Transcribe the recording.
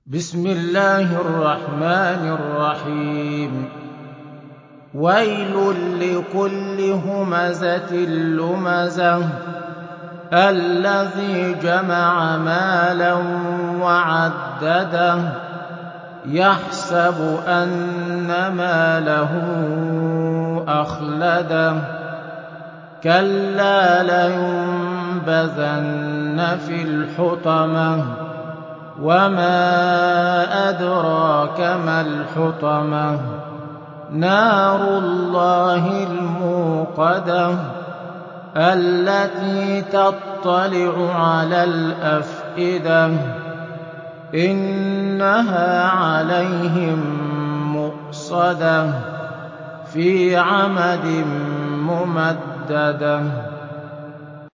بسم الله الرحمن الرحيم ويل لكل همزة لمزة الذي جمع مالا وعدده يحسب أن ماله أخلده كلا لينبذن في الحطمة وما أدراك ما الحطمة نار الله الموقدة التي تطلع على الأفئدة إنها عليهم مؤصدة في عمد ممددة